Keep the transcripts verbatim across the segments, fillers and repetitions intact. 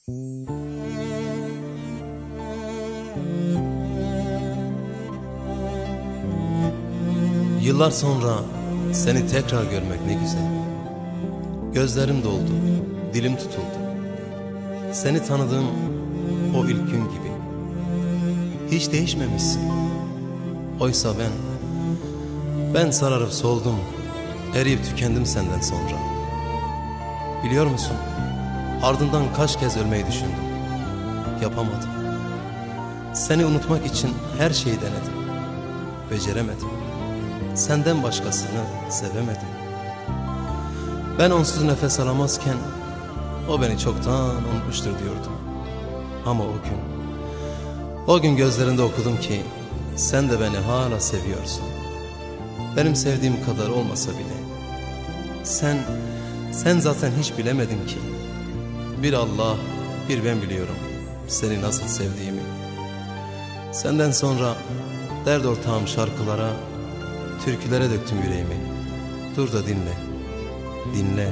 Yıllar sonra seni tekrar görmek ne güzel. Gözlerim doldu, dilim tutuldu. Seni tanıdığım o ilk gün gibi. Hiç değişmemişsin. Oysa ben, ben sararıp soldum, eriyip tükendim senden sonra. Biliyor musun, ardından kaç kez ölmeyi düşündüm. Yapamadım. Seni unutmak için her şeyi denedim. Beceremedim. Senden başkasını sevemedim. Ben onsuz nefes alamazken o beni çoktan unutmuştur diyordum. Ama o gün, o gün gözlerinde okudum ki sen de beni hala seviyorsun. Benim sevdiğim kadar olmasa bile. Sen, sen zaten hiç bilemedin ki. Bir Allah, bir ben biliyorum seni nasıl sevdiğimi. Senden sonra dert ortağım şarkılara, türkülere döktüm yüreğimi. Dur da dinle, dinle.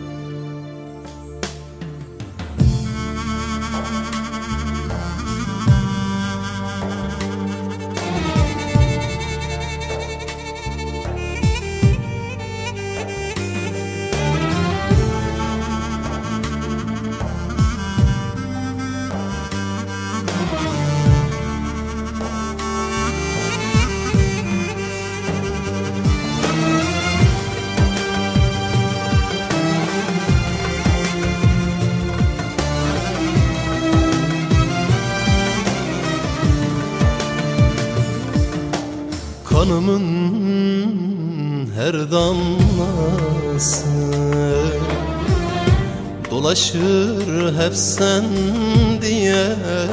Kanımın her damlası dolaşır hep sen diye.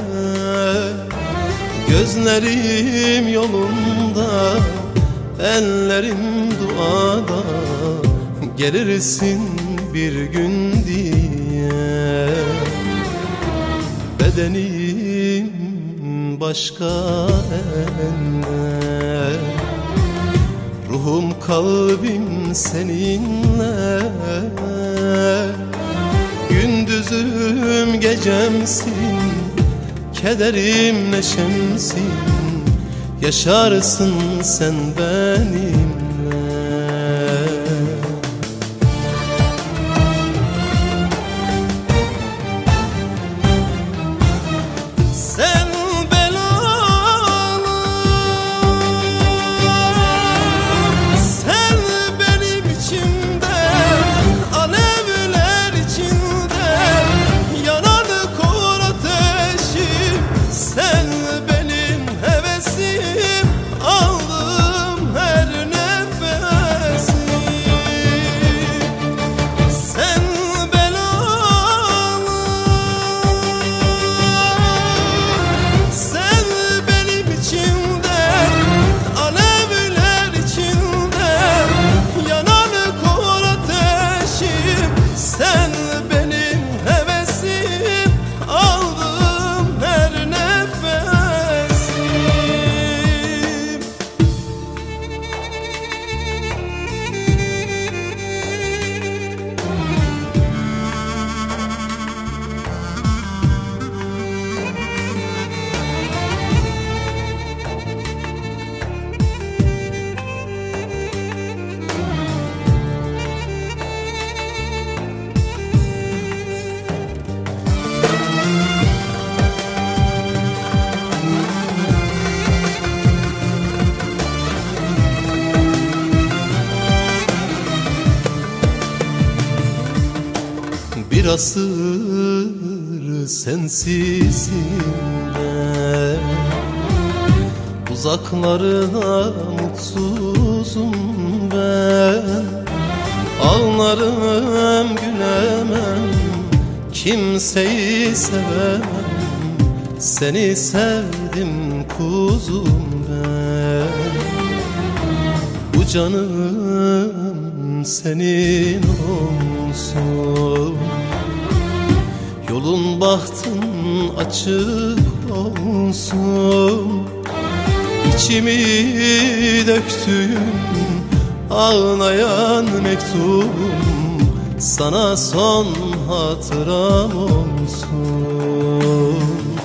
Gözlerim yolunda, ellerim duada, gelirsin bir gün diye. Bedenim başka elde, ruhum kalbim seninle. Gündüzüm gecemsin, kederim neşemsin, yaşarsın sen benimle. Sen bir asır sensizim ben, uzaklarda mutsuzum ben. Ağlarım gülemem, kimseyi sevemem, seni sevdim kuzum ben. Bu canım senin olsun, yolun bahtın açık olsun. İçimi döktüğüm ağlayan mektubum sana son hatıram olsun.